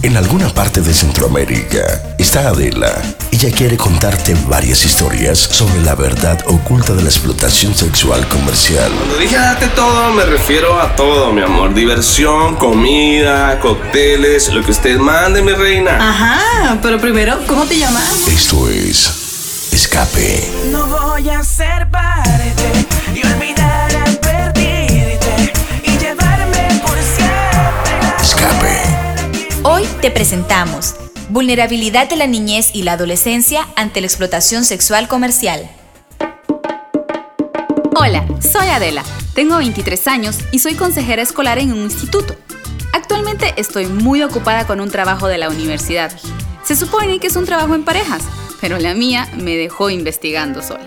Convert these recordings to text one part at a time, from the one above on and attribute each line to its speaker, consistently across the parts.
Speaker 1: En alguna parte de Centroamérica está Adela. Ella quiere contarte varias historias sobre la verdad oculta de la explotación sexual comercial.
Speaker 2: Cuando dije date todo, me refiero a todo, mi amor. Diversión, comida, cócteles, lo que usted mande, mi reina.
Speaker 3: Ajá, pero primero, ¿cómo te llamas?
Speaker 1: Esto es Escape.
Speaker 4: No voy a ser parte y olvidar al perderte y llevarme por siempre.
Speaker 1: Escape.
Speaker 5: Hoy te presentamos vulnerabilidad de la niñez y la adolescencia ante la explotación sexual comercial.
Speaker 6: Hola, soy Adela, tengo 23 años y soy consejera escolar en un instituto. Actualmente estoy muy ocupada con un trabajo de la universidad. Se supone que es un trabajo en parejas, pero la mía me dejó investigando sola.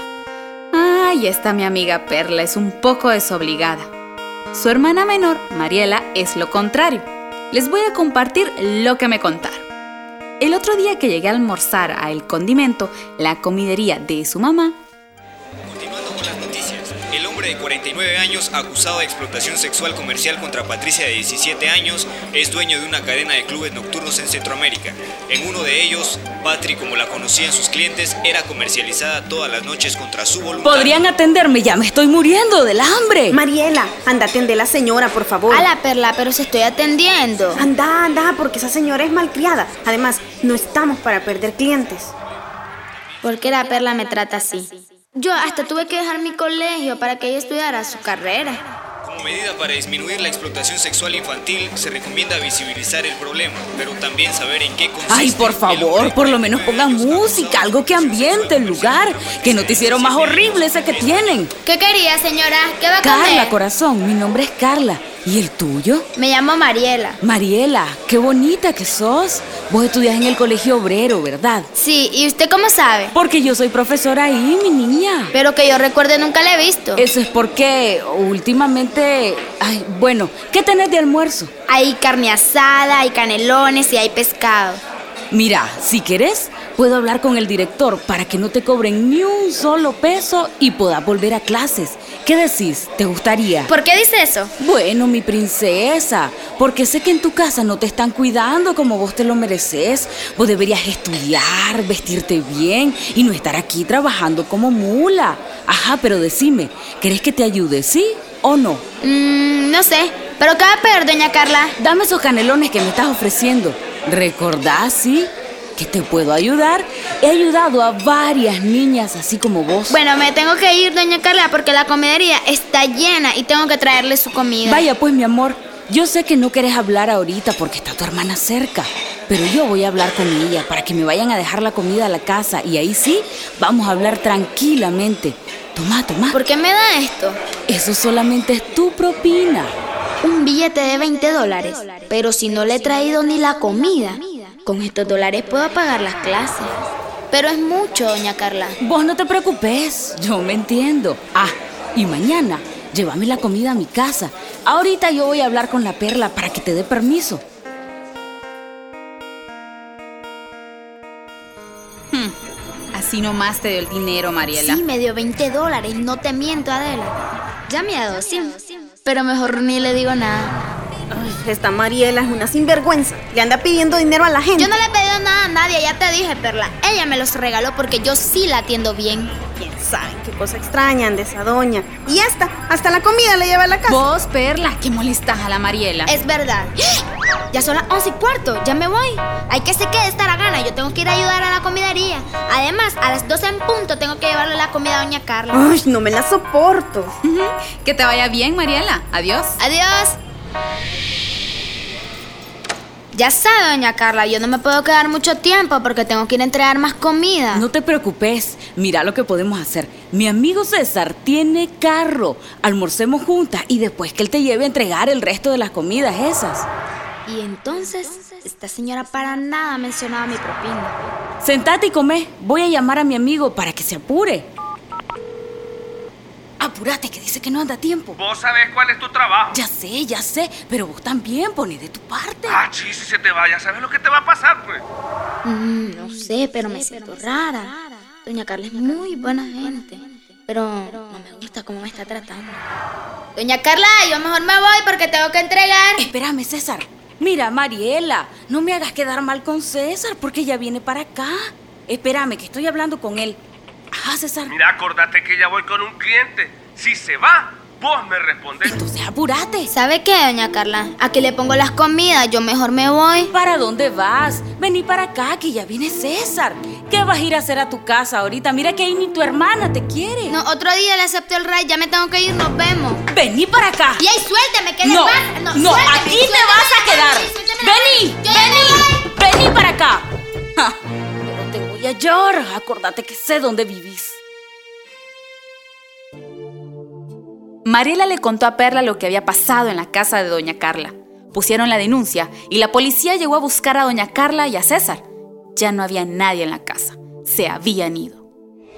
Speaker 6: Y esta mi amiga Perla es un poco desobligada. Su hermana menor, Mariela, es lo contrario. Les voy a compartir lo que me contaron. El otro día que llegué a almorzar a El Condimento, la comidería de su mamá.
Speaker 7: Continuando con las noticias, el hombre de 49 años acusado de explotación sexual comercial contra Patricia de 17 años es dueño de una cadena de clubes nocturnos en Centroamérica. En uno de ellos, Patri, como la conocían sus clientes, era comercializada todas las noches contra su voluntad.
Speaker 8: ¿Podrían atenderme? Ya me estoy muriendo del hambre.
Speaker 9: Mariela, anda a atender a la señora, por favor.
Speaker 10: A la Perla, pero se estoy atendiendo.
Speaker 9: Anda, porque esa señora es malcriada. Además, no estamos para perder clientes.
Speaker 10: ¿Por qué la Perla me trata así? Yo hasta tuve que dejar mi colegio para que ella estudiara su carrera.
Speaker 7: Como medida para disminuir la explotación sexual infantil, se recomienda visibilizar el problema, pero también saber en qué consiste.
Speaker 8: Ay, por favor, por lo menos pongan música, algo que ambiente el lugar. Qué noticiero más horrible ese que tienen.
Speaker 10: ¿Qué quería, señora? ¿Qué va a comer?
Speaker 8: Carla, corazón, mi nombre es Carla. ¿Y el tuyo?
Speaker 10: Me llamo Mariela.
Speaker 8: Mariela, qué bonita que sos. Vos estudias en el colegio obrero, ¿verdad?
Speaker 10: Sí, ¿y usted cómo sabe?
Speaker 8: Porque yo soy profesora ahí, mi niña.
Speaker 10: Pero que yo recuerde nunca la he visto.
Speaker 8: Eso es porque últimamente... bueno, ¿qué tenés de almuerzo?
Speaker 10: Hay carne asada, hay canelones y hay pescado.
Speaker 8: Mira, si querés, puedo hablar con el director para que no te cobren ni un solo peso y puedas volver a clases. ¿Qué decís? ¿Te gustaría?
Speaker 10: ¿Por qué dice eso?
Speaker 8: Bueno, mi princesa, porque sé que en tu casa no te están cuidando como vos te lo mereces. Vos deberías estudiar, vestirte bien y no estar aquí trabajando como mula. Ajá, pero decime, ¿querés que te ayude, sí o no?
Speaker 10: No sé, pero ¿qué va a pedir, doña Carla?
Speaker 8: Dame esos canelones que me estás ofreciendo. ¿Recordás, sí? ¿Que te puedo ayudar? He ayudado a varias niñas así como vos.
Speaker 10: Bueno, me tengo que ir, doña Carla, porque la comidería está llena y tengo que traerle su comida.
Speaker 8: Vaya pues, mi amor, yo sé que no querés hablar ahorita porque está tu hermana cerca, pero yo voy a hablar con ella para que me vayan a dejar la comida a la casa y ahí sí vamos a hablar tranquilamente. Toma.
Speaker 10: ¿Por qué me da esto?
Speaker 8: Eso solamente es tu propina.
Speaker 10: Un billete de $20, pero si no le he traído ni la comida, con estos dólares puedo pagar las clases. Pero es mucho, doña Carla.
Speaker 8: Vos no te preocupes, yo me entiendo. Y mañana, llévame la comida a mi casa. Ahorita yo voy a hablar con la Perla para que te dé permiso.
Speaker 6: Así nomás te dio el dinero, Mariela.
Speaker 10: Sí, me dio $20, no te miento, Adela. Ya me ha dado 100, pero mejor ni le digo nada.
Speaker 9: Ay, esta Mariela es una sinvergüenza. Le anda pidiendo dinero a la gente.
Speaker 10: Yo no le he pedido nada a nadie, ya te dije, Perla. Ella me los regaló porque yo sí la atiendo bien.
Speaker 9: ¿Quién sabe qué cosa extrañan de esa doña? Y hasta la comida le lleva a la casa.
Speaker 6: Vos, Perla, que molestás a la Mariela.
Speaker 10: Es verdad. Ya son las 11:15, ya me voy. Hay que se quede esta la gana, yo tengo que ir a ayudar a la comidería. Además, a las 12 en punto tengo que llevarle la comida a doña Carla.
Speaker 9: Ay, no me la soporto.
Speaker 6: Que te vaya bien, Mariela. Adiós.
Speaker 10: Adiós. Ya sabe, doña Carla, yo no me puedo quedar mucho tiempo porque tengo que ir a entregar más comida.
Speaker 8: No te preocupes, mira lo que podemos hacer. Mi amigo César tiene carro. Almorcemos juntas y después que él te lleve a entregar el resto de las comidas esas.
Speaker 10: Y entonces, esta señora para nada mencionaba mi propina.
Speaker 8: Sentate y come. Voy a llamar a mi amigo para que se apure. Apúrate, que dice que no anda a tiempo.
Speaker 11: Vos sabés cuál es tu trabajo.
Speaker 8: Ya sé, pero vos también poné de tu parte.
Speaker 11: Sí, si se te va, ya sabes lo que te va a pasar, pues.
Speaker 10: No sé, pero me siento rara. Doña Carla es muy buena gente, pero no me gusta cómo me está tratando. Doña Carla, yo mejor me voy porque tengo que entregar.
Speaker 8: Espérame, César. Mira, Mariela, no me hagas quedar mal con César porque ya viene para acá. Espérame, que estoy hablando con él. Ajá, César.
Speaker 11: Mira, acordate que ya voy con un cliente. Si se va, vos me respondés.
Speaker 8: Entonces apúrate.
Speaker 10: ¿Sabe qué, doña Carla? Aquí le pongo las comidas, yo mejor me voy.
Speaker 8: ¿Para dónde vas? Vení para acá, que ya viene César. ¿Qué vas a ir a hacer a tu casa ahorita? Mira que ahí ni tu hermana te quiere.
Speaker 10: No, otro día le acepto el ride, ya me tengo que ir, nos vemos.
Speaker 8: Vení para acá.
Speaker 10: Y ahí, suélteme, ¿qué le
Speaker 8: No,
Speaker 10: pasa?
Speaker 8: no,
Speaker 10: Suélteme,
Speaker 8: aquí te vas a quedar. Vení. Vení para acá. Ja, pero te voy a hallar. Acordate que sé dónde vivís.
Speaker 6: Mariela le contó a Perla lo que había pasado en la casa de doña Carla. Pusieron la denuncia y la policía llegó a buscar a doña Carla y a César. Ya no había nadie en la casa. Se habían ido.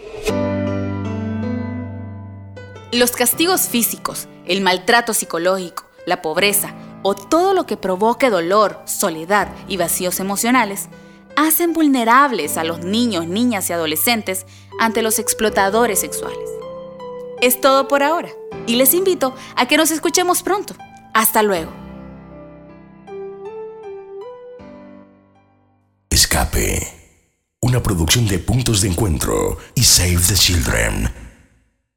Speaker 6: Los castigos físicos, el maltrato psicológico, la pobreza o todo lo que provoque dolor, soledad y vacíos emocionales hacen vulnerables a los niños, niñas y adolescentes ante los explotadores sexuales. Es todo por ahora y les invito a que nos escuchemos pronto. Hasta luego.
Speaker 1: Escape, una producción de Puntos de Encuentro y Save the Children.